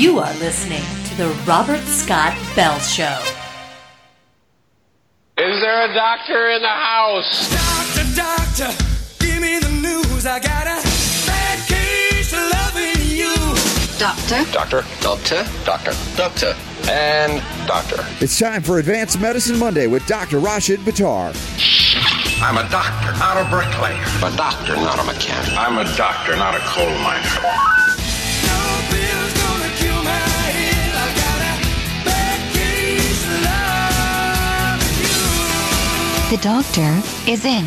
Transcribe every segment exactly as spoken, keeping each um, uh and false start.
You are listening to the Robert Scott Bell Show. Is there a doctor in the house? Doctor, doctor, give me the news. I got a bad case of loving you. Doctor. Doctor. Doctor. Doctor. Doctor. And doctor. It's time for Advanced Medicine Monday with Doctor Rashid Buttar. I'm a doctor, not a bricklayer. I'm a doctor, not a mechanic. I'm a doctor, not a coal miner. No pill's gonna kill my head. I got a bad case of loving you. The doctor is in.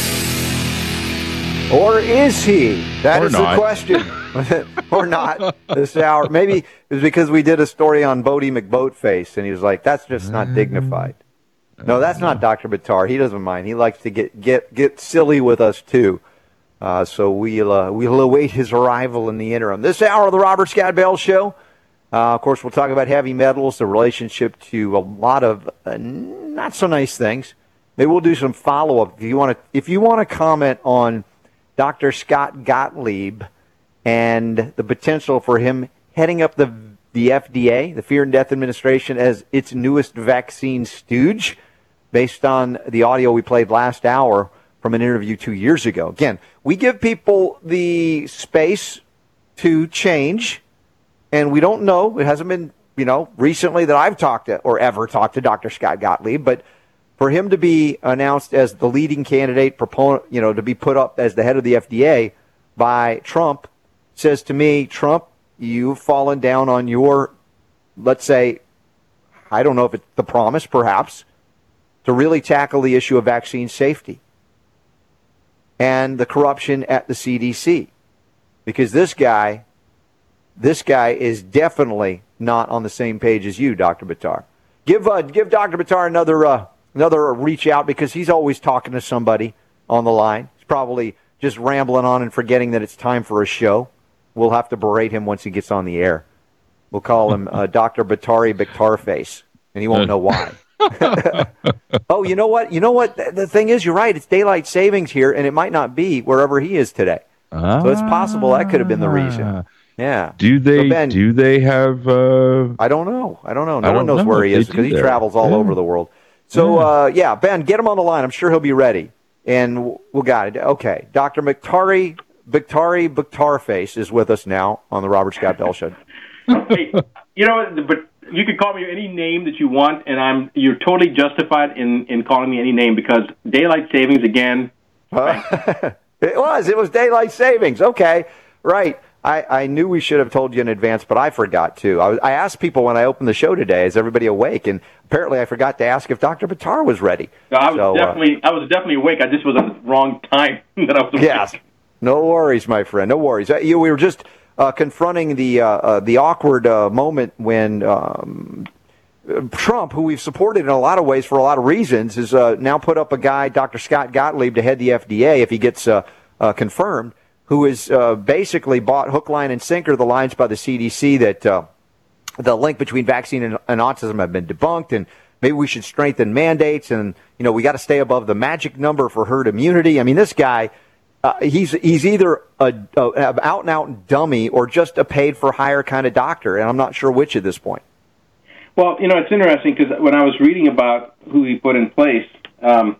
Or is he? That or is not. the question. Or not this hour. Maybe it was because we did a story on Bodie McBoatface, and he was like, that's just not dignified. No, that's not Doctor Buttar. He doesn't mind. He likes to get get, get silly with us, too. Uh, so we'll, uh, we'll await his arrival in the interim. This hour of the Robert Scott Bell Show, uh, of course, we'll talk about heavy metals, the relationship to a lot of uh, not-so-nice things. Maybe we'll do some follow-up. If you want to, if you want to comment on Doctor Scott Gottlieb and the potential for him heading up the the F D A, the Fear and Death Administration, as its newest vaccine stooge, based on the audio we played last hour from an interview two years ago. Again, we give people the space to change, and we don't know. It hasn't been, you know, recently that I've talked to or ever talked to Doctor Scott Gottlieb, but for him to be announced as the leading candidate, proponent, you know, to be put up as the head of the F D A by Trump, says to me, Trump, you've fallen down on your, let's say, I don't know if it's the promise, perhaps, to really tackle the issue of vaccine safety and the corruption at the C D C. Because this guy, this guy is definitely not on the same page as you, Doctor Buttar. Give uh, give Doctor Buttar another uh, another reach out, because he's always talking to somebody on the line. He's probably just rambling on and forgetting that it's time for a show. We'll have to berate him once he gets on the air. We'll call him uh, Doctor Batari Bictarface, and he won't know why. Oh, you know what? You know what? The thing is, you're right. It's daylight savings here, and it might not be wherever he is today. Ah. So it's possible that could have been the reason. Yeah. Do they? So Ben, do they have? Uh... I don't know. I don't know. No I one knows know where he is, because he there. travels all yeah. over the world. So yeah. Uh, yeah, Ben, get him on the line. I'm sure he'll be ready, and we'll got it. Okay, Doctor McTari. Bictari Bictarface is with us now on the Robert Scott Bell Show. Hey, you know, but you can call me any name that you want, and I'm you're totally justified in, in calling me any name, because daylight savings again. Uh, it was. It was daylight savings. Okay, right. I, I knew we should have told you in advance, but I forgot to. I, was, I asked people when I opened the show today, is everybody awake? And apparently I forgot to ask if Doctor Buttar was ready. No, I was so, definitely uh, I was definitely awake. I just was at the wrong time that I was awake. Yes. No worries, my friend. No worries. Uh, you, we were just uh, confronting the uh, uh, the awkward uh, moment when um, Trump, who we've supported in a lot of ways for a lot of reasons, has uh, now put up a guy, Doctor Scott Gottlieb, to head the F D A if he gets uh, uh, confirmed, who has uh, basically bought hook, line, and sinker the lines by the C D C that uh, the link between vaccine and, and autism have been debunked, and maybe we should strengthen mandates, and you know we got to stay above the magic number for herd immunity. I mean, this guy. Uh, he's he's either a, a, a out and out dummy or just a paid for hire kind of doctor, and I'm not sure which at this point. Well, you know, it's interesting, because when I was reading about who he put in place, um,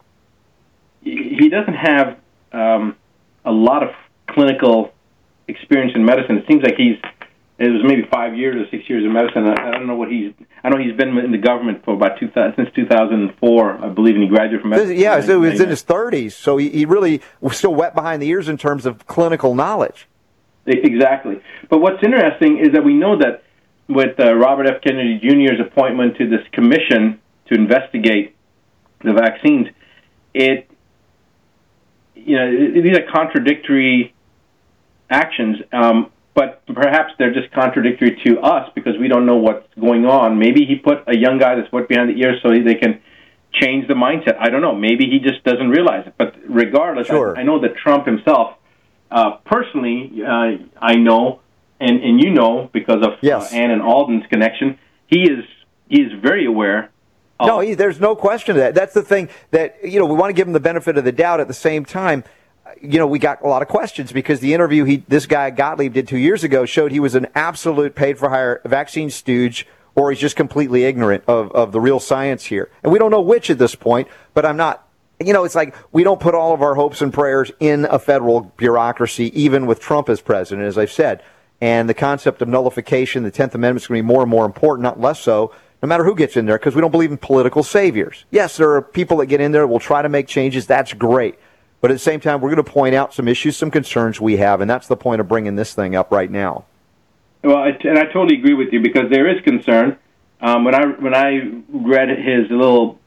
he doesn't have um, a lot of clinical experience in medicine. It seems like he's it was maybe five years or six years in medicine. I, I don't know what he's. I know he's been in the government for about two thousand since two thousand four, I believe, and he graduated from medicine. Yeah, so he was in his thirties, so he, he really was still wet behind the ears in terms of clinical knowledge. Exactly. But what's interesting is that we know that with uh, Robert F. Kennedy Junior's appointment to this commission to investigate the vaccines, it you know it, these are contradictory actions. Um, But perhaps they're just contradictory to us, because we don't know what's going on. Maybe he put a young guy that's wet behind the ears so they can change the mindset. I don't know. Maybe he just doesn't realize it. But regardless, sure. I, I know that Trump himself, uh, personally, uh, I know, and, and you know, because of yes. uh, Ann and Alden's connection, he is he is very aware. No, he, there's no question of that. That's the thing that, you know, we want to give him the benefit of the doubt. At the same time, you know, we got a lot of questions because the interview he, this guy Gottlieb did two years ago showed he was an absolute paid-for-hire vaccine stooge, or he's just completely ignorant of, of the real science here. And we don't know which at this point, but I'm not, you know, it's like we don't put all of our hopes and prayers in a federal bureaucracy, even with Trump as president, as I've said. And the concept of nullification, the tenth Amendment is going to be more and more important, not less so, no matter who gets in there, because we don't believe in political saviors. Yes, there are people that get in there that will try to make changes. That's great. But at the same time, we're going to point out some issues, some concerns we have, and that's the point of bringing this thing up right now. Well, and I totally agree with you because there is concern. Um, when I when I read his little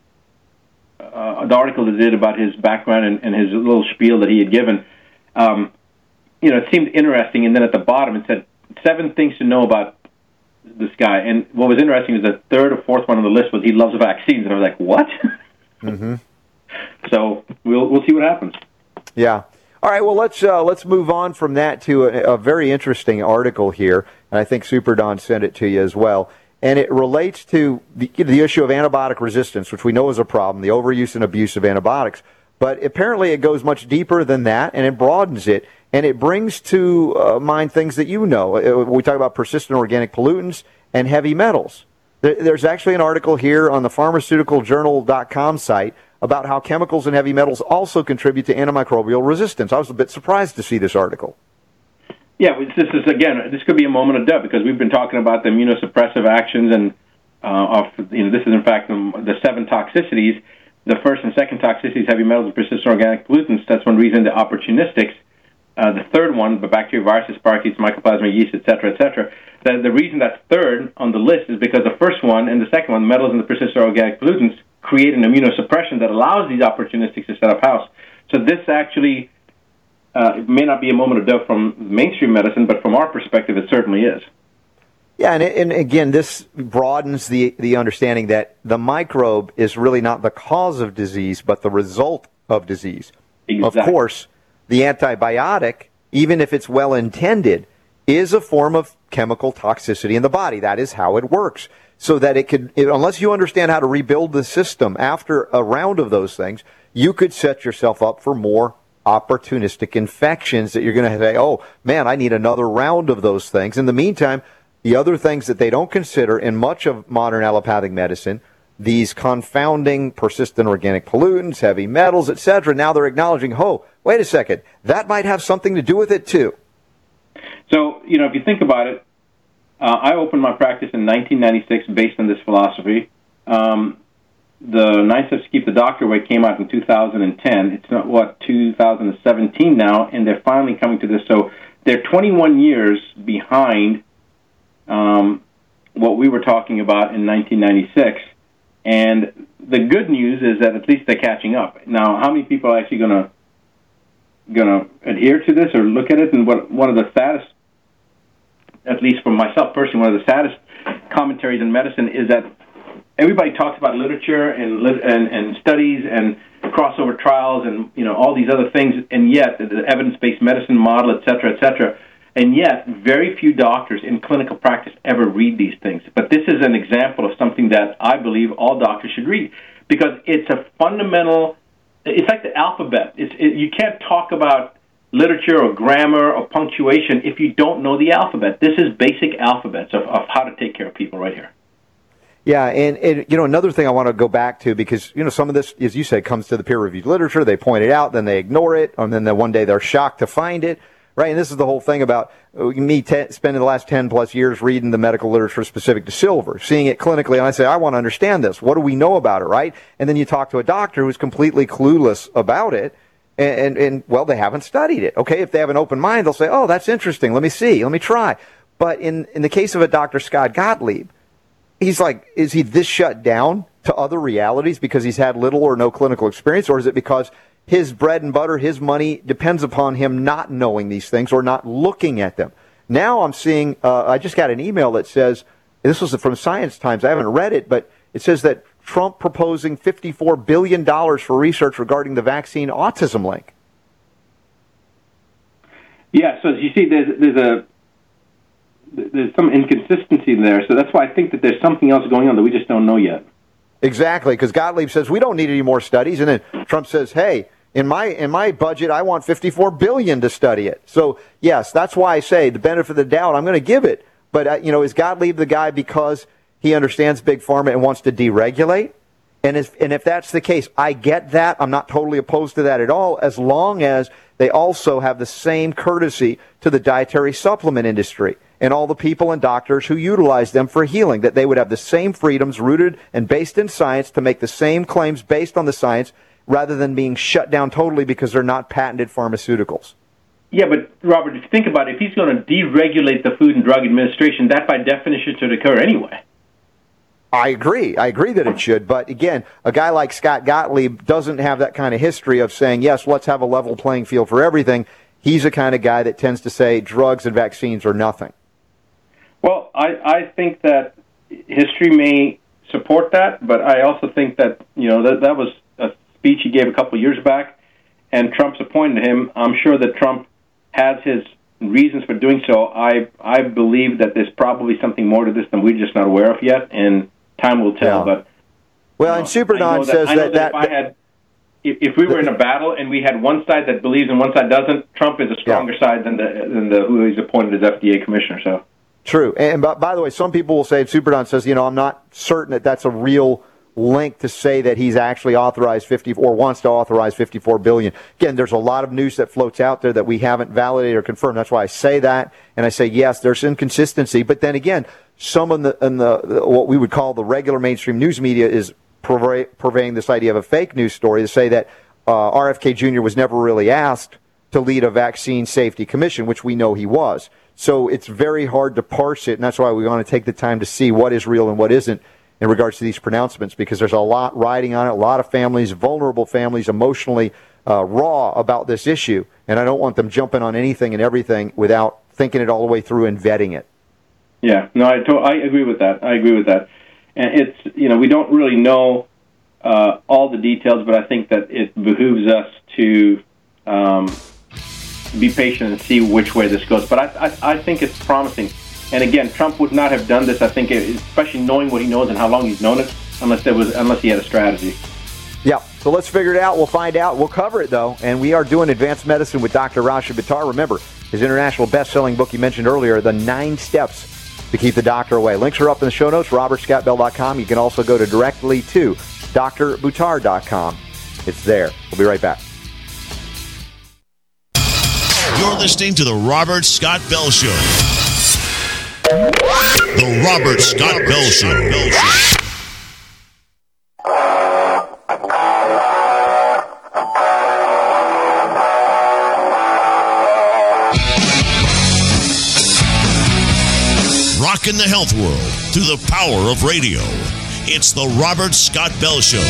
uh, the article that did about his background and, and his little spiel that he had given, um, you know, it seemed interesting. And then at the bottom, it said seven things to know about this guy. And what was interesting is the third or fourth one on the list was he loves vaccines, and I was like, what? Mm-hmm. So we'll we'll see what happens. Yeah. All right. Well, let's uh, let's move on from that to a, a very interesting article here, and I think Super Don sent it to you as well. And it relates to the, the issue of antibiotic resistance, which we know is a problem, the overuse and abuse of antibiotics. But apparently, it goes much deeper than that, and it broadens it, and it brings to uh, mind things that you know. We talk about persistent organic pollutants and heavy metals. There, there's actually an article here on the pharmaceutical journal dot com site about how chemicals and heavy metals also contribute to antimicrobial resistance. I was a bit surprised to see this article. Yeah, this is, again, this could be a moment of doubt because we've been talking about the immunosuppressive actions and, uh, of, you know, this is, in fact, the, the seven toxicities. The first and second toxicities, heavy metals and persistent organic pollutants. That's one reason the opportunistics. Uh, the third one, the bacteria, viruses, parakeets, mycoplasma, yeast, et cetera, et cetera. The, the reason that's third on the list is because the first one and the second one, the metals and the persistent organic pollutants, create an immunosuppression that allows these opportunistics to set up house. So this actually uh, it may not be a moment of doubt from mainstream medicine, but from our perspective, it certainly is. Yeah, and, and again, this broadens the, the understanding that the microbe is really not the cause of disease, but the result of disease. Exactly. Of course, the antibiotic, even if it's well-intended, is a form of chemical toxicity in the body. That is how it works. So that it could, unless you understand how to rebuild the system after a round of those things, you could set yourself up for more opportunistic infections that you're going to say, oh, man, I need another round of those things. In the meantime, the other things that they don't consider in much of modern allopathic medicine, these confounding persistent organic pollutants, heavy metals, et cetera, now they're acknowledging, oh, wait a second, that might have something to do with it too. So, you know, if you think about it, uh, I opened my practice in nineteen ninety-six based on this philosophy. Um, the Nine Steps to Keep the Doctor Away came out in two thousand ten. It's not, what, two thousand seventeen now, and they're finally coming to this. So they're twenty-one years behind um, what we were talking about in nineteen ninety-six. And the good news is that at least they're catching up. Now, how many people are actually going to going to adhere to this or look at it? And what one of the saddest, at least for myself personally, one of the saddest commentaries in medicine is that everybody talks about literature and and, and studies and crossover trials and, you know, all these other things, and yet the evidence-based medicine model, et cetera, et cetera, and yet very few doctors in clinical practice ever read these things. But this is an example of something that I believe all doctors should read because it's a fundamental. It's like the alphabet. It's, it, you can't talk about literature or grammar or punctuation if you don't know the alphabet. This is basic alphabets of, of how to take care of people right here. Yeah, and, and, you know, another thing I want to go back to, because, you know, some of this, as you said, comes to the peer-reviewed literature. They point it out, then they ignore it, and then one day they're shocked to find it, right? And this is the whole thing about me te- spending the last ten-plus years reading the medical literature specific to silver, seeing it clinically, and I say, I want to understand this. What do we know about it, right? And then you talk to a doctor who's completely clueless about it, and, and, and well, they haven't studied it. Okay, if they have an open mind, they'll say, oh, that's interesting. Let me see. Let me try. But in, in the case of a Doctor Scott Gottlieb, he's like, is he this shut down to other realities because he's had little or no clinical experience, or is it because his bread and butter, his money depends upon him not knowing these things or not looking at them? Now I'm seeing, uh, I just got an email that says, this was from Science Times, I haven't read it, but it says that Trump proposing fifty-four billion dollars for research regarding the vaccine autism link. Yeah, so you see, there's, there's a there's some inconsistency there, so that's why I think that there's something else going on that we just don't know yet. Exactly, because Gottlieb says we don't need any more studies, and then Trump says, hey, In my in my budget, I want fifty-four billion dollars to study it. So, yes, that's why I say the benefit of the doubt, I'm going to give it. But, uh, you know, is Gottlieb the guy because he understands Big Pharma and wants to deregulate? And if, and if that's the case, I get that. I'm not totally opposed to that at all, as long as they also have the same courtesy to the dietary supplement industry and all the people and doctors who utilize them for healing, that they would have the same freedoms rooted and based in science to make the same claims based on the science rather than being shut down totally because they're not patented pharmaceuticals. Yeah, but Robert, if you think about it, if he's going to deregulate the Food and Drug Administration, that by definition should occur anyway. I agree. I agree that it should. But again, a guy like Scott Gottlieb doesn't have that kind of history of saying, yes, let's have a level playing field for everything. He's the kind of guy that tends to say drugs and vaccines are nothing. Well, I, I think that history may support that, but I also think that, you know, that, that was a speech he gave a couple of years back, and Trump's appointed him. I'm sure that Trump has his reasons for doing so. I I believe that there's probably something more to this than we're just not aware of yet, and time will tell. Yeah. But well, you and Super Don that, says I know that, that, that, if I had, if, if we were in a battle and we had one side that believes and one side doesn't, Trump is a stronger yeah. side than the than the who he's appointed as F D A commissioner. So true. And by, by the way, some people will say, and Super Don says, you know, I'm not certain that that's a real link to say that he's actually authorized fifty or wants to authorize fifty-four billion dollars. Again, there's a lot of news that floats out there that we haven't validated or confirmed. That's why I say that, and I say yes, there's inconsistency. But then again, some in the in the what we would call the regular mainstream news media is purvey, purveying this idea of a fake news story to say that uh, R F K Junior was never really asked to lead a vaccine safety commission, which we know he was. So it's very hard to parse it, and that's why we want to take the time to see what is real and what isn't in regards to these pronouncements, because there's a lot riding on it, a lot of families, vulnerable families, emotionally uh, raw about this issue, and I don't want them jumping on anything and everything without thinking it all the way through and vetting it. Yeah, no, I, to- I agree with that. I agree with that. And it's, you know, we don't really know uh, all the details, but I think that it behooves us to um, be patient and see which way this goes. But I, I, I think it's promising. And again, Trump would not have done this, I think, especially knowing what he knows and how long he's known it, unless there was, unless he had a strategy. Yeah, so let's figure it out. We'll find out. We'll cover it, though. And we are doing Advanced Medicine with Doctor Rashid Buttar. Remember, his international best-selling book you mentioned earlier, The Nine Steps to Keep the Doctor Away. Links are up in the show notes, robert scott bell dot com. You can also go to directly to d r buttar dot com. It's there. We'll be right back. You're listening to The Robert Scott Bell Show. The Robert Scott Bell Show. Rocking the health world through the power of radio. It's The Robert Scott Bell Show.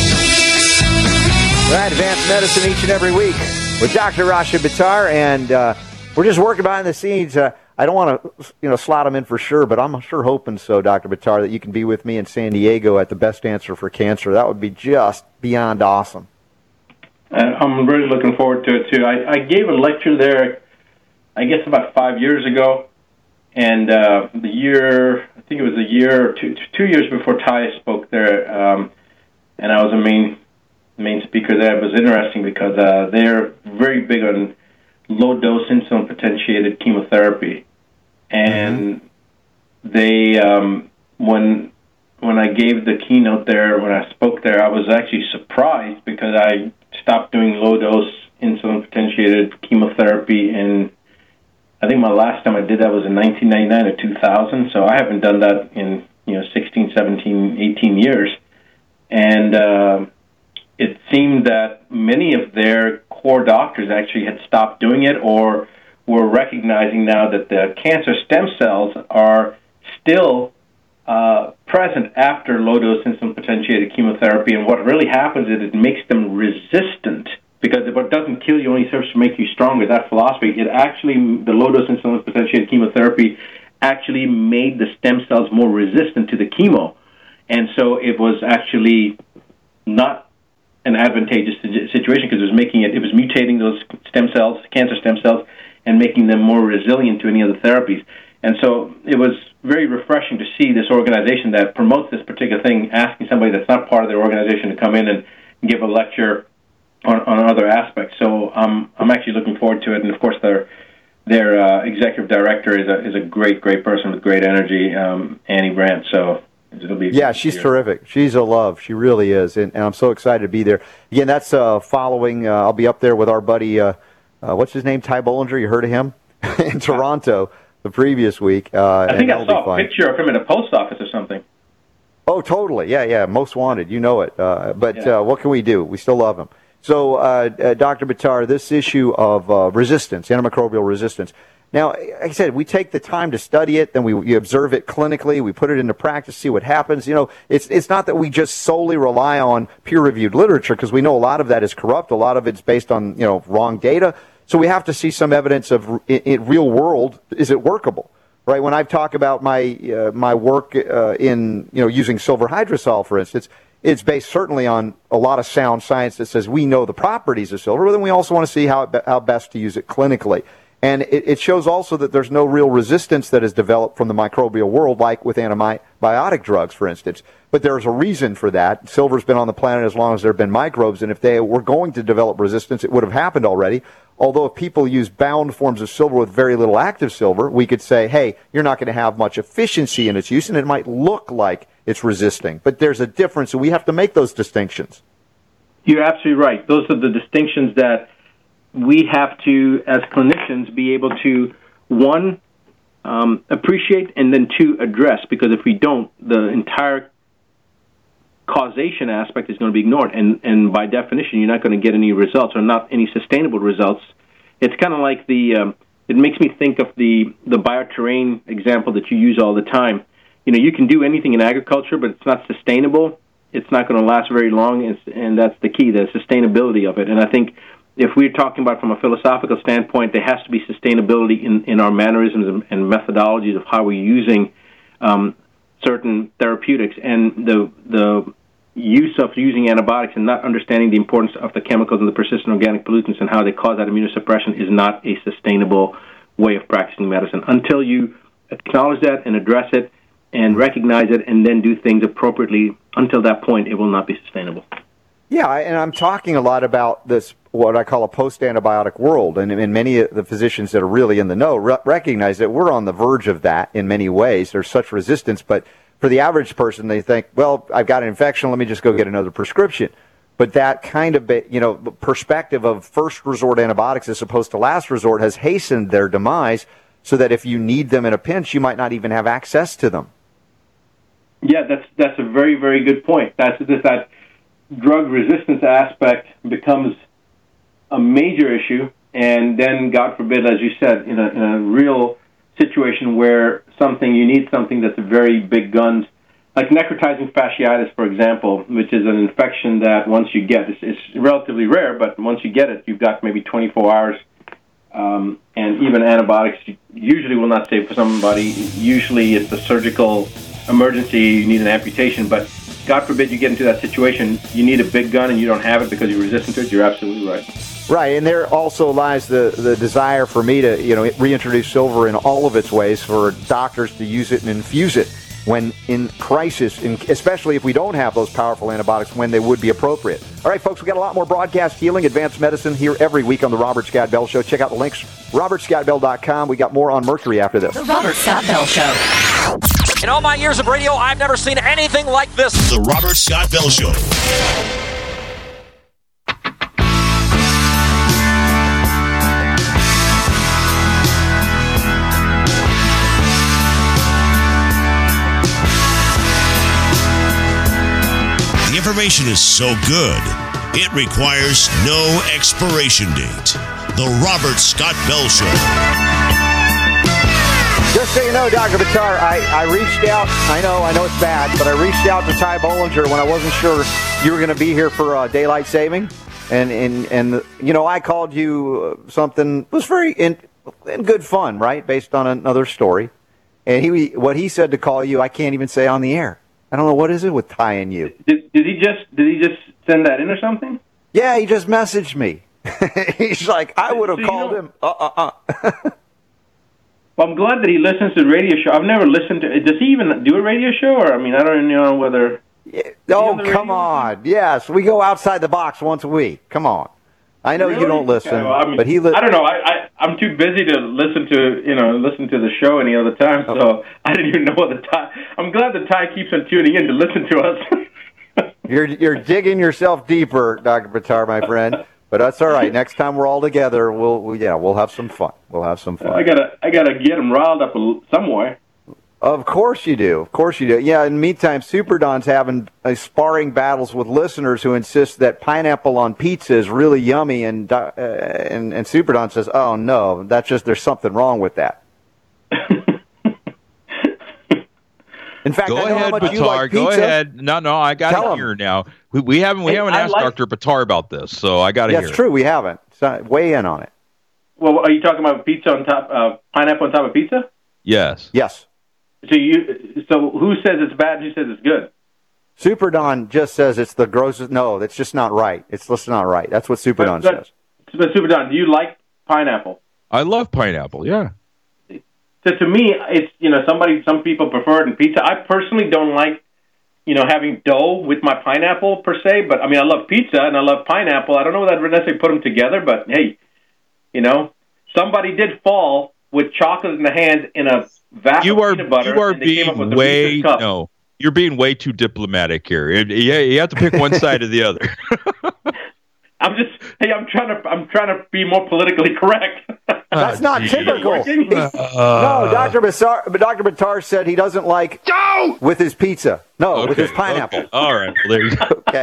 All right, Advanced Medicine each and every week with Doctor Rashid Buttar, and uh, we're just working behind the scenes. Uh, I don't want to, you know, slot him in for sure, but I'm sure hoping so, Doctor Buttar, that you can be with me in San Diego at the Best Answer for Cancer. That would be just beyond awesome. Uh, I'm really looking forward to it, too. I, I gave a lecture there, I guess, about five years ago, and uh, the year, I think it was a year or two, two years before Ty spoke there, um, and I was a main main speaker there. It was interesting because uh, they're very big on low-dose insulin-potentiated chemotherapy. And they, um, when when I gave the keynote there, when I spoke there, I was actually surprised because I stopped doing low-dose insulin-potentiated chemotherapy in, I think my last time I did that was in nineteen ninety-nine or two thousand, so I haven't done that in, you know, sixteen, seventeen, eighteen years. And uh, it seemed that many of their core doctors actually had stopped doing it or were recognizing now that the cancer stem cells are still uh, present after low-dose insulin-potentiated chemotherapy, and what really happens is it makes them resistant, because if what doesn't kill you only serves to make you stronger. That philosophy, it actually, the low-dose insulin-potentiated chemotherapy actually made the stem cells more resistant to the chemo, and so it was actually not an advantageous situation because it was making it, it was mutating those stem cells, cancer stem cells, and making them more resilient to any other therapies. And so it was very refreshing to see this organization that promotes this particular thing, asking somebody that's not part of their organization to come in and give a lecture on, on other aspects. So um, I'm actually looking forward to it. And of course, their their uh, executive director is a is a great great person with great energy, um, Annie Brandt. So it'll be yeah, she's year. terrific. She's a love. She really is, and, and I'm so excited to be there. Again, that's uh, following. Uh, I'll be up there with our buddy. Uh, uh, what's his name? Ty Bollinger. You heard of him in Toronto the previous week. Uh, I think I saw a picture of him in a post office or something. Oh, totally. Yeah, yeah. Most wanted. You know it. Uh, but yeah. uh, what can we do? We still love him. So, uh, uh, Doctor Buttar, this issue of uh, resistance, antimicrobial resistance. Now, like I said, we take the time to study it, then we, we observe it clinically, we put it into practice, see what happens. You know, it's it's not that we just solely rely on peer-reviewed literature, because we know a lot of that is corrupt. A lot of it's based on, you know, wrong data. So we have to see some evidence of, in, in real world, is it workable? Right? When I've talked about my uh, my work uh, in, you know, using silver hydrosol, for instance, it's based certainly on a lot of sound science that says we know the properties of silver, but then we also want to see how it, how best to use it clinically. And it, it shows also that there's no real resistance that is developed from the microbial world, like with antibiotic drugs, for instance. But there's a reason for that. Silver's been on the planet as long as there have been microbes, and if they were going to develop resistance, it would have happened already. Although if people use bound forms of silver with very little active silver, we could say, hey, you're not going to have much efficiency in its use, and it might look like it's resisting. But there's a difference, and we have to make those distinctions. You're absolutely right. Those are the distinctions that we have to, as clinicians, be able to, one, um, appreciate, and then two, address. Because if we don't, the entire causation aspect is going to be ignored. And, and by definition, you're not going to get any results, or not any sustainable results. It's kind of like the, um, it makes me think of the, the bioterrain example that you use all the time. You know, you can do anything in agriculture, but it's not sustainable. It's not going to last very long, and, and that's the key, the sustainability of it. And I think if we're talking about from a philosophical standpoint, there has to be sustainability in, in our mannerisms and, and methodologies of how we're using um, certain therapeutics. And the the use of using antibiotics and not understanding the importance of the chemicals and the persistent organic pollutants and how they cause that immunosuppression is not a sustainable way of practicing medicine. Until you acknowledge that and address it and recognize it and then do things appropriately, until that point, it will not be sustainable. Yeah, and I'm talking a lot about this, what I call a post-antibiotic world, and, and many of the physicians that are really in the know re- recognize that we're on the verge of that in many ways. There's such resistance, but for the average person, they think, well, I've got an infection, let me just go get another prescription. But that kind of, you know, perspective of first resort antibiotics as opposed to last resort has hastened their demise, so that if you need them in a pinch, you might not even have access to them. Yeah, that's that's a very, very good point. That's just that drug resistance aspect becomes a major issue, and then, God forbid, as you said, in a, in a real situation where something you need something that's a very big guns, like necrotizing fasciitis, for example, which is an infection that once you get, it's, it's relatively rare, but once you get it, you've got maybe twenty-four hours, um, and even antibiotics usually will not save for somebody. Usually it's a surgical emergency, you need an amputation, but God forbid you get into that situation, you need a big gun and you don't have it because you're resistant to it, you're absolutely right. Right, and there also lies the, the desire for me to, you know, reintroduce silver in all of its ways, for doctors to use it and infuse it when in crisis, in, especially if we don't have those powerful antibiotics when they would be appropriate. All right, folks, we got a lot more broadcast healing, advanced medicine here every week on the Robert Scott Bell Show. Check out the links, robert scott bell dot com. We got more on Mercury after this. The Robert Scott Bell Show. In all my years of radio, I've never seen anything like this. The Robert Scott Bell Show. The information is so good, it requires no expiration date. The Robert Scott Bell Show. Just so you know, Doctor Buttar, I, I reached out. I know, I know it's bad, but I reached out to Ty Bollinger when I wasn't sure you were going to be here for uh, daylight saving, and and and you know, I called you uh, something was very in, in good fun, right, based on another story, and he what he said to call you, I can't even say on the air. I don't know what is it with Ty and you. Did, did he just did he just send that in or something? Yeah, he just messaged me. He's like, I would have so called you know, him. Uh uh uh. Well, I'm glad that he listens to the radio show. I've never listened to. Does he even do a radio show? Or I mean, I don't even know whether. Oh, come on. Yes, we go outside the box once a week. Come on. I know Really? you don't listen, Yeah, well, I mean, but he li- I don't know. I, I I'm too busy to listen to you know listen to the show any other time, so Oh. I didn't even know what the Ty. I'm glad the Ty keeps on tuning in to listen to us. You're you're digging yourself deeper, Doctor Buttar, my friend. But that's all right. Next time we're all together, we'll we, yeah we'll have some fun. We'll have some fun. I gotta I gotta get him riled up a l- somewhere. Of course you do. Of course you do. Yeah. In the meantime, Super Don's having uh, sparring battles with listeners who insist that pineapple on pizza is really yummy, and uh, and and Super Don says, "Oh no, that's just there's something wrong with that." In fact, Go I know how ahead, much you Batar. like Go pizza. ahead. No, no, I got Tell it him. here now. We, we haven't we Hey, haven't I asked like- Doctor Batar about this, so I got to Yeah, hear. it's it. true. We haven't. So, weigh in on it. Well, are you talking about pizza on top, uh, pineapple on top of pizza? Yes. Yes. So you, so who says it's bad and who says it's good? Super Don just says it's the grossest. No, that's just not right. It's just not right. That's what Super Don But- says. But Super Don, do you like pineapple? I love pineapple. Yeah. So to me, it's you know somebody some people prefer it in pizza. I personally don't like you know having dough with my pineapple per se, but I mean I love pizza and I love pineapple. I don't know that I'd necessarily put them together, but hey, you know somebody did fall with chocolate in the hand in a vat You of are peanut butter. you are and they came up with being the way Reese's cup. no. You're being way too diplomatic here. It- You you have to pick one side or the other. I'm just hey, I'm trying to I'm trying to be more politically correct. That's not geez. typical. Working? no, Doctor Batar, but Doctor Batar said he doesn't like dough with his pizza. No, with his pineapple. Okay. All right. Well, there you go. Okay.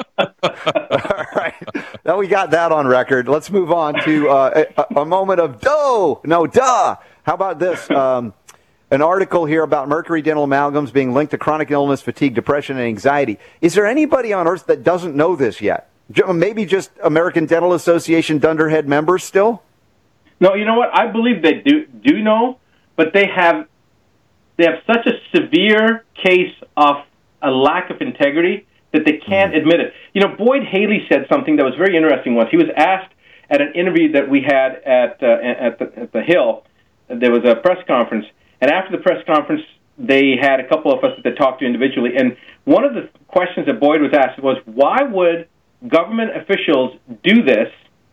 All right. Now we got that on record. Let's move on to uh, a, a moment of dough. No, duh. How about this? Um, an article here about mercury dental amalgams being linked to chronic illness, fatigue, depression, and anxiety. Is there anybody on earth that doesn't know this yet? J- Maybe just American Dental Association Dunderhead members still? No, you know what? I believe they do do know, but they have they have such a severe case of a lack of integrity that they can't Mm-hmm. admit it. You know, Boyd Haley said something that was very interesting once. He was asked at an interview that we had at uh, at, the, at the Hill. There was a press conference, and after the press conference, they had a couple of us that they talked to individually. And one of the questions that Boyd was asked was, "Why would government officials do this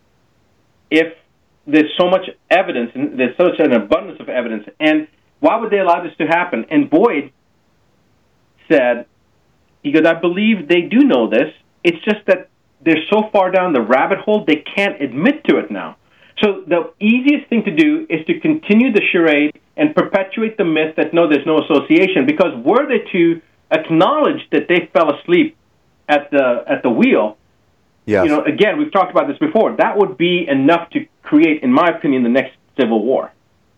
if there's so much evidence and there's such an abundance of evidence, and why would they allow this to happen?" And Boyd said, he goes, "I believe they do know this. It's just that they're so far down the rabbit hole, they can't admit to it now. So the easiest thing to do is to continue the charade and perpetuate the myth that, no, there's no association, because were they to acknowledge that they fell asleep at the at the wheel, Yes. you know, again, we've talked about this before, that would be enough to create, in my opinion, the next civil war.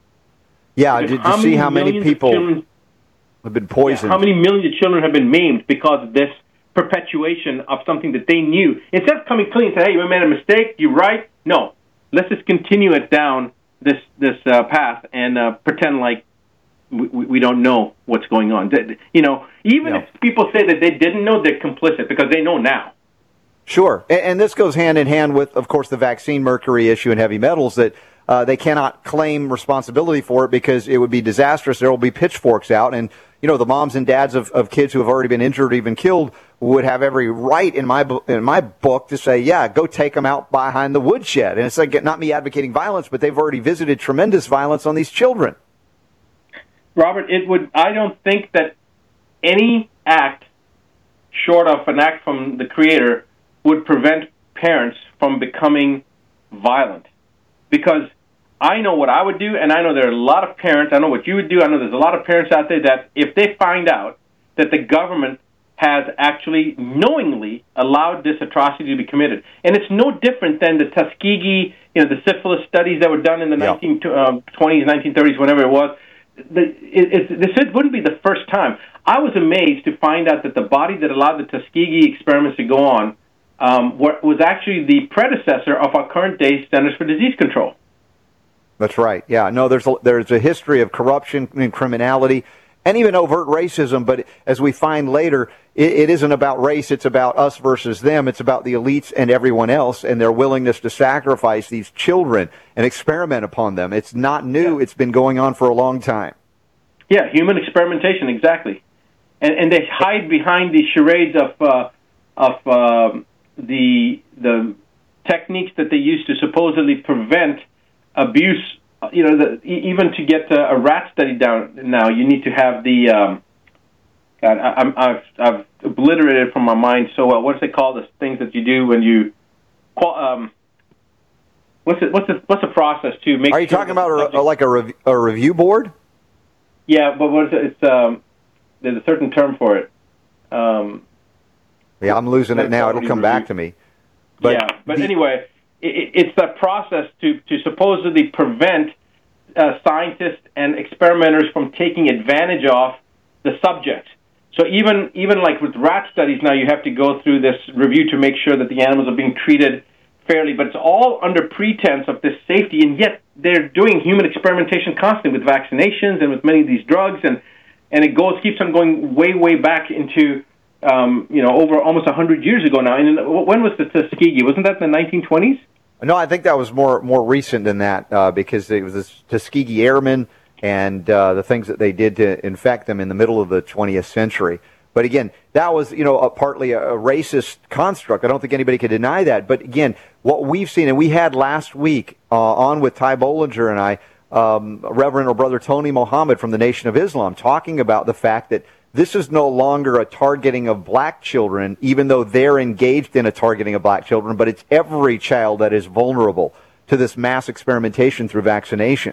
Yeah, Because did you see how many millions of people children- have been poisoned? How many millions of children have been maimed because of this perpetuation of something that they knew? Instead of coming clean and saying, hey, we made a mistake, you're right. No, let's just continue it down this this uh, path and uh, pretend like we, we don't know what's going on. You know, even Yeah. if people say that they didn't know, they're complicit because they know now. Sure. And, and this goes hand in hand with, of course, the vaccine mercury issue and heavy metals, that uh, they cannot claim responsibility for it because it would be disastrous. There will be pitchforks out. And, you know, the moms and dads of, of kids who have already been injured or even killed would have every right in my, bu- in my book to say, yeah, go take them out behind the woodshed. And it's like not me advocating violence, but they've already visited tremendous violence on these children. Robert, it would. I don't think that any act short of an act from the Creator would prevent parents from becoming violent. Because I know what I would do, and I know there are a lot of parents, I know what you would do, I know there's a lot of parents out there that if they find out that the government has actually knowingly allowed this atrocity to be committed, and it's no different than the Tuskegee, you know, the syphilis studies that were done in the Yeah. nineteen twenties, nineteen thirties, whatever it was. The, it, it, this wouldn't be the first time. I was amazed to find out that the body that allowed the Tuskegee experiments to go on um, were, was actually the predecessor of our current-day Centers for Disease Control. That's right. Yeah. No, there's a, there's a history of corruption and criminality and even overt racism. But as we find later, it, it isn't about race. It's about us versus them. It's about the elites and everyone else and their willingness to sacrifice these children and experiment upon them. It's not new. Yeah. It's been going on for a long time. Yeah, human experimentation, exactly. and, and they hide behind the charades of uh, of uh, the the techniques that they use to supposedly prevent abuse. You know, the, even to get a, a rat study down now, you need to have the. Um, God, I, I'm, I've I've obliterated from my mind so well. What's it called? The things that you do when you. Um, what's it? What's the what's the process to make? Are you sure talking about a, a, like a, rev, a review board? Yeah, but what is it? It's um, there's a certain term for it. Um, yeah, I'm losing it now. It'll come back to me. But yeah, but the, anyway, it, it's that process to, to supposedly prevent uh, scientists and experimenters from taking advantage of the subject. So even even like with rat studies now, you have to go through this review to make sure that the animals are being treated fairly, but it's all under pretense of this safety, and yet they're doing human experimentation constantly with vaccinations and with many of these drugs, and, and it goes keeps on going way, way back into Um, you know, over almost one hundred years ago now. And when was the Tuskegee? Wasn't that in the nineteen twenties? No, I think that was more more recent than that uh, because it was the Tuskegee Airmen and uh, the things that they did to infect them in the middle of the twentieth century. But again, that was, you know, a, partly a, a racist construct. I don't think anybody could deny that. But again, what we've seen, and we had last week uh, on with Ty Bollinger and I, um, Reverend or Brother Tony Mohammed from the Nation of Islam, talking about the fact that this is no longer a targeting of black children, even though they're engaged in a targeting of black children, but it's every child that is vulnerable to this mass experimentation through vaccination.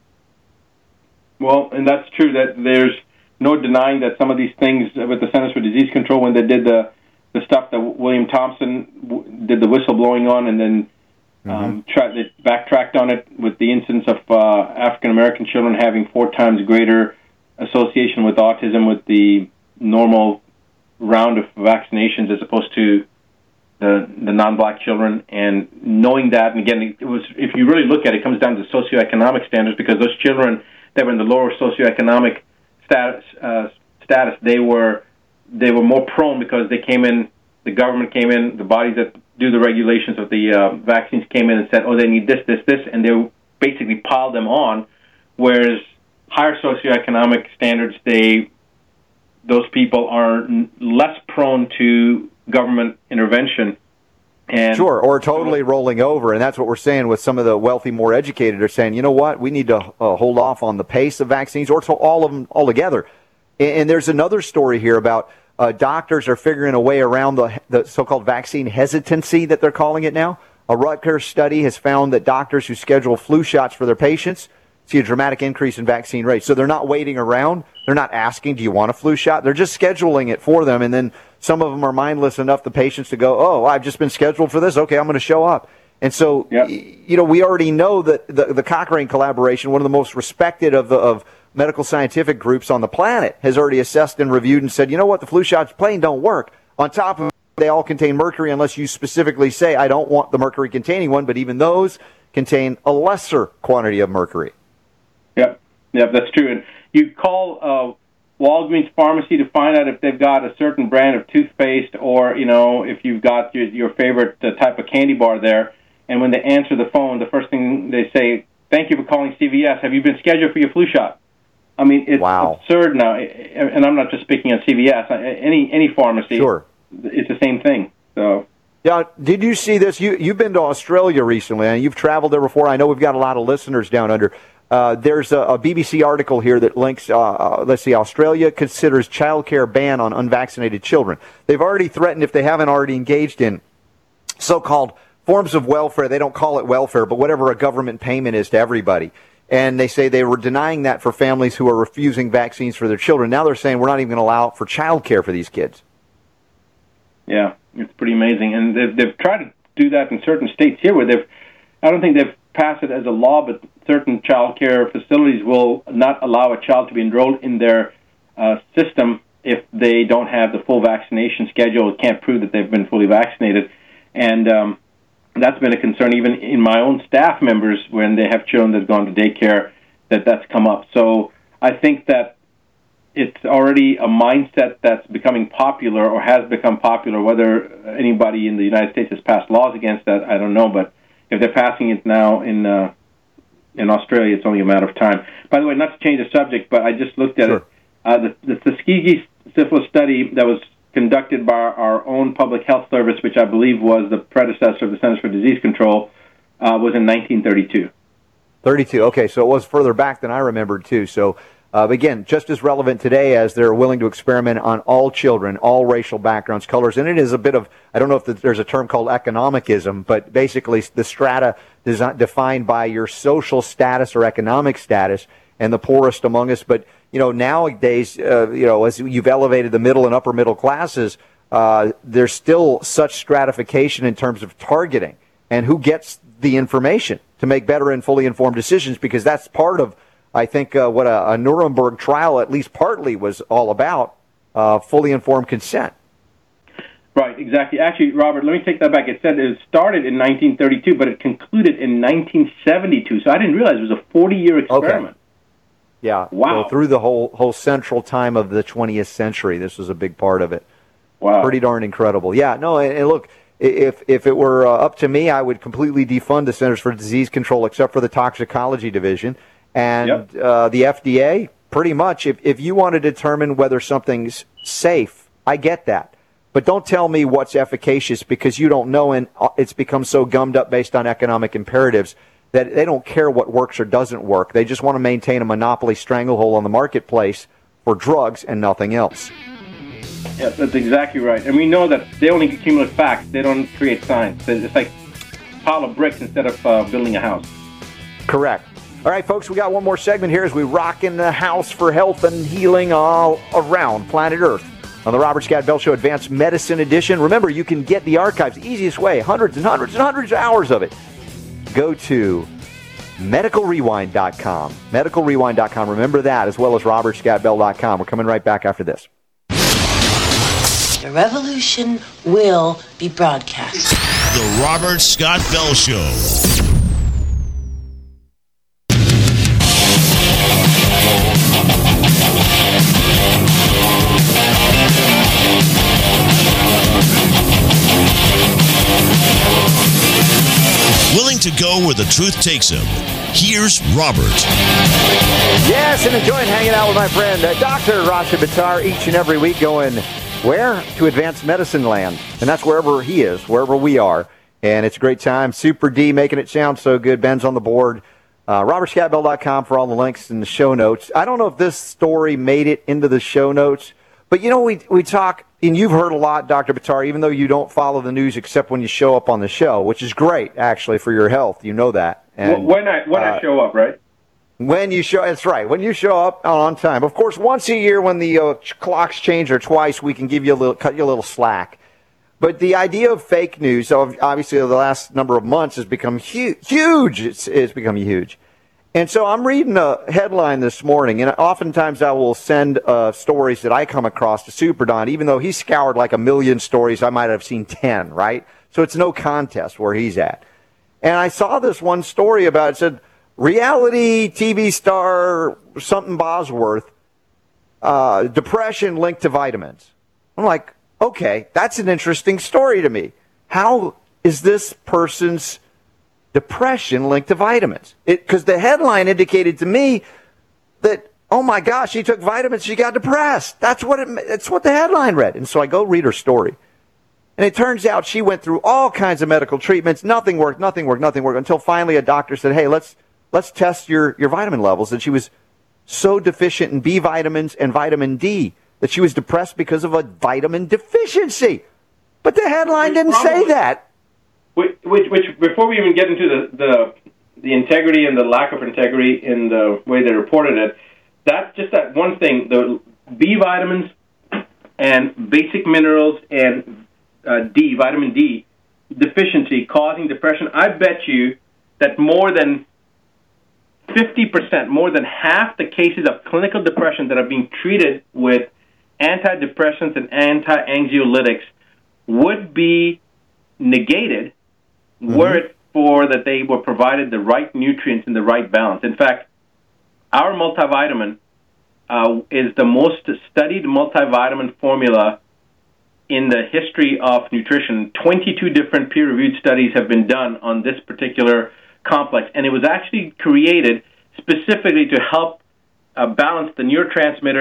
Well, and that's true that there's no denying that some of these things with the Centers for Disease Control, when they did the the stuff that William Thompson w- did the whistleblowing on, and then um, mm-hmm. tried, they backtracked on it with the incidence of uh, African American children having four times greater association with autism with the normal round of vaccinations as opposed to the the non-black children, and knowing that, and again, it was, if you really look at it, it comes down to socioeconomic standards, because those children that were in the lower socioeconomic status, uh, status, they were they were more prone because they came in, the government came in, the bodies that do the regulations of the uh, vaccines came in and said, oh, they need this, this, this, and they basically piled them on, whereas higher socioeconomic standards, they those people are n- less prone to government intervention. And sure, or totally rolling over, and that's what we're saying with some of the wealthy, more educated are saying, you know what, we need to uh, hold off on the pace of vaccines, or to all of them altogether. And, and there's another story here about uh, doctors are figuring a way around the, the so-called vaccine hesitancy that they're calling it now. A Rutgers study has found that doctors who schedule flu shots for their patients see a dramatic increase in vaccine rates. So they're not waiting around. They're not asking, do you want a flu shot? They're just scheduling it for them. And then some of them are mindless enough, the patients, to go, oh, I've just been scheduled for this. Okay, I'm going to show up. And so, yep. y- you know, we already know that the, the Cochrane collaboration, one of the most respected of the of medical scientific groups on the planet, has already assessed and reviewed and said, you know what, the flu shots plain don't work. On top of it, they all contain mercury unless you specifically say, I don't want the mercury-containing one, but even those contain a lesser quantity of mercury. Yep, yep, that's true. And you call uh, Walgreens Pharmacy to find out if they've got a certain brand of toothpaste, or, you know, if you've got your, your favorite uh, type of candy bar there. And when they answer the phone, the first thing they say, thank you for calling C V S. Have you been scheduled for your flu shot? I mean, it's wow. absurd now. And I'm not just speaking on C V S. Any any pharmacy, sure. It's the same thing. So. Yeah, did you see this? You, you've been to Australia recently, and you've traveled there before. I know we've got a lot of listeners down under. Uh, there's a, a B B C article here that links, uh, uh, let's see, Australia considers childcare ban on unvaccinated children. They've already threatened, if they haven't already engaged in so-called forms of welfare. They don't call it welfare, but whatever a government payment is to everybody. And they say they were denying that for families who are refusing vaccines for their children. Now they're saying we're not even going to allow for child care for these kids. Yeah, it's pretty amazing. And they've, they've tried to do that in certain states here where they've, I don't think they've passed it as a law, but certain child care facilities will not allow a child to be enrolled in their uh, system if they don't have the full vaccination schedule, can't prove that they've been fully vaccinated. And um, that's been a concern even in my own staff members when they have children that have gone to daycare, that that's come up. So I think that it's already a mindset that's becoming popular, or has become popular. Whether anybody in the United States has passed laws against that, I don't know. But if they're passing it now in uh, in Australia, it's only a matter of time. By the way, not to change the subject, but I just looked at sure. it. Uh, the, the Tuskegee syphilis study that was conducted by our own public health service, which I believe was the predecessor of the Centers for Disease Control, uh, was in nineteen thirty-two. thirty-two. Okay, so it was further back than I remembered, too. So, uh, again, just as relevant today as they're willing to experiment on all children, all racial backgrounds, colors. And it is a bit of, I don't know if there's a term called economicism, but basically the strata desi- defined by your social status or economic status and the poorest among us. But, you know, nowadays, uh, you know, as you've elevated the middle and upper middle classes, uh, there's still such stratification in terms of targeting and who gets the information to make better and fully informed decisions, because that's part of, I think, uh, what a, a Nuremberg trial at least partly was all about, uh, fully informed consent. Right, exactly. Actually, Robert, let me take that back. It said it started in nineteen thirty-two, but it concluded in nineteen seventy-two, so I didn't realize it was a forty-year experiment. Okay. Yeah. Wow. So through the whole whole central time of the twentieth century, this was a big part of it. Wow. Pretty darn incredible. Yeah, no, and, and look, if if it were uh, up to me, I would completely defund the Centers for Disease Control, except for the toxicology division. And Yep. uh, the F D A, pretty much, if, if you want to determine whether something's safe, I get that. But don't tell me what's efficacious, because you don't know, and it's become so gummed up based on economic imperatives that they don't care what works or doesn't work. They just want to maintain a monopoly stranglehold on the marketplace for drugs and nothing else. Yeah, that's exactly right. And we know that they only accumulate facts. They don't create science. It's like a pile of bricks instead of uh, building a house. Correct. All right, folks, we got one more segment here as we rock in the house for health and healing all around planet Earth on the Robert Scott Bell Show Advanced Medicine Edition. Remember, you can get the archives, easiest way, hundreds and hundreds and hundreds of hours of it. Go to medical rewind dot com. medical rewind dot com. Remember that, as well as robert scott bell dot com. We're coming right back after this. The revolution will be broadcast. The Robert Scott Bell Show. Willing to go where the truth takes him. Here's Robert. Yes, and enjoying hanging out with my friend, uh, Doctor Rashid Buttar, each and every week, going where? To advanced medicine land. And that's wherever he is, wherever we are. And it's a great time. Super D making it sound so good. Ben's on the board. Uh, robert scott bell dot com for all the links in the show notes. I don't know if this story made it into the show notes, but, you know, we we talk, and you've heard a lot, Doctor Buttar, even though you don't follow the news except when you show up on the show, which is great, actually, for your health. You know that. And, when I when uh, I show up, right? When you show, that's right. When you show up on time. Of course, once a year when the uh, clocks change, or twice, we can give you a little, cut you a little slack. But the idea of fake news, obviously, the last number of months has become huge. Huge. It's, it's become huge. And so I'm reading a headline this morning, and oftentimes I will send uh, stories that I come across to Super Don, even though he scoured like a million stories. I might have seen ten, right? So it's no contest where he's at. And I saw this one story about, it said, reality T V star something Bosworth, uh, depression linked to vitamins. I'm like, okay, that's an interesting story to me. How is this person's depression linked to vitamins? Because the headline indicated to me that, oh my gosh, she took vitamins, she got depressed. That's what it. That's what the headline read. And so I go read her story. And it turns out she went through all kinds of medical treatments. Nothing worked, nothing worked, nothing worked, until finally a doctor said, hey, let's let's test your, your vitamin levels. And she was so deficient in B vitamins and vitamin D that she was depressed because of a vitamin deficiency. But the headline didn't say that. Which, which, which, before we even get into the, the the integrity and the lack of integrity in the way they reported it, that's just that one thing. The B vitamins and basic minerals and uh, D, vitamin D deficiency causing depression. I bet you that more than fifty percent, more than half the cases of clinical depression that are being treated with antidepressants and anti-anxiolytics would be negated mm-hmm. were it for that they were provided the right nutrients in the right balance. In fact, our multivitamin uh, is the most studied multivitamin formula in the history of nutrition. twenty-two different peer-reviewed studies have been done on this particular complex, and it was actually created specifically to help uh, balance the neurotransmitters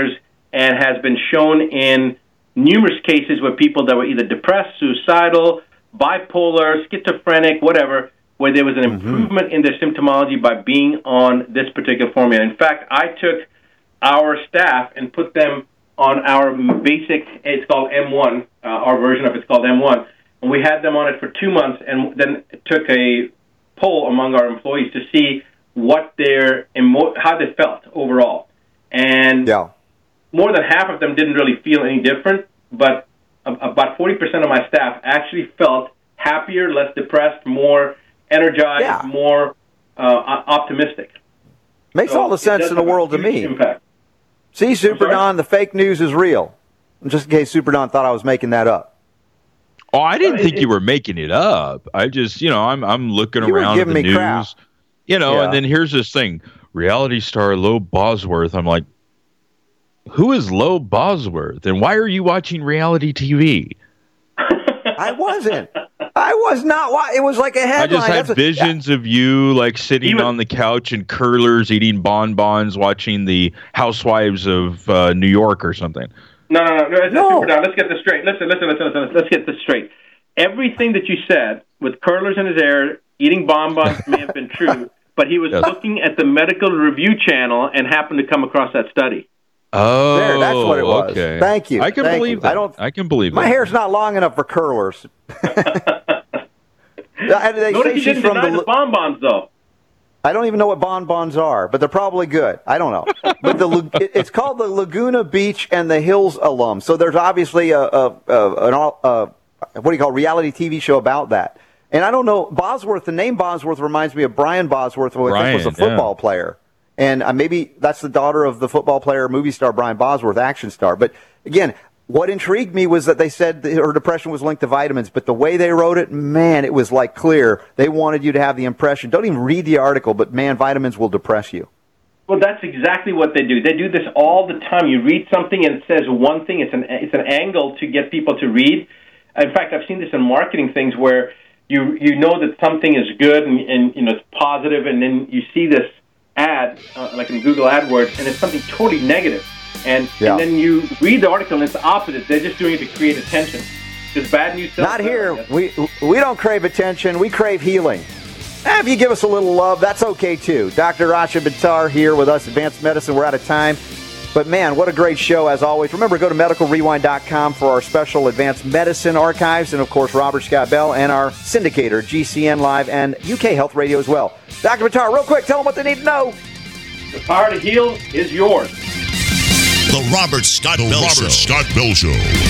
and has been shown in numerous cases with people that were either depressed, suicidal, bipolar, schizophrenic, whatever, where there was an improvement mm-hmm. in their symptomology by being on this particular formula. In fact, I took our staff and put them on our basic, it's called M one, uh, our version of it's called M one, and we had them on it for two months and then took a poll among our employees to see what their emo- how they felt overall. And yeah. more than half of them didn't really feel any different, but about forty percent of my staff actually felt happier, less depressed, more energized, yeah. more uh, optimistic. Makes so all the sense in the world to me. Impact. See, Super Don, the fake news is real. Just in case Super Don thought I was making that up. Oh, I didn't think you were making it up. I just, you know, I'm I'm looking you around were at the me news, crap. you know, yeah. and then here's this thing: reality star Lo Bosworth. I'm like, who is Lo Bosworth, and why are you watching reality T V? I wasn't. I was not. Why? It was like a headline. I just had That's visions a, of you like sitting was, on the couch in curlers, eating bonbons, watching the Housewives of uh, New York or something. No, no, no. no, no. Super Don, let's get this straight. Listen, listen, listen, listen. Let's get this straight. Everything that you said with curlers in his hair, eating bonbons may have been true, but he was yes. looking at the Medical Review channel and happened to come across that study. Oh, there, that's what it was. Okay. Thank you. I can Thank believe you. that. I don't. I can believe my that. hair's not long enough for curlers. they Notice say you she's didn't from deny the, the bonbons, though. I don't even know what bonbons are, but they're probably good. I don't know. But the it's called the Laguna Beach and the Hills alum. So there's obviously a, a, a an a, what do you call it, reality T V show about that. And I don't know, Bosworth, the name Bosworth reminds me of Brian Bosworth, who I think was a football yeah. player. And uh, maybe that's the daughter of the football player, movie star Brian Bosworth, action star. But again, what intrigued me was that they said that her depression was linked to vitamins, but the way they wrote it, man, it was like clear. They wanted you to have the impression. Don't even read the article, but man, vitamins will depress you. Well, that's exactly what they do. They do this all the time. You read something and it says one thing. It's an it's an angle to get people to read. In fact, I've seen this in marketing things where you you know that something is good and, and you know it's positive, and then you see this ad uh, like in Google AdWords, and it's something totally negative. And, yeah. and then you read the article, and it's the opposite. They're just doing it to create attention. Because bad news sells. Not here. We we don't crave attention. We crave healing. And if you give us a little love, that's okay, too. Doctor Rashid Buttar here with us, Advanced Medicine. We're out of time. But, man, what a great show, as always. Remember, go to medical rewind dot com for our special Advanced Medicine archives. And, of course, Robert Scott Bell and our syndicator, G C N Live, and U K Health Radio as well. Doctor Buttar, real quick, tell them what they need to know. The power to heal is yours. The Robert Scott Bell Show. Robert Scott Bell Show.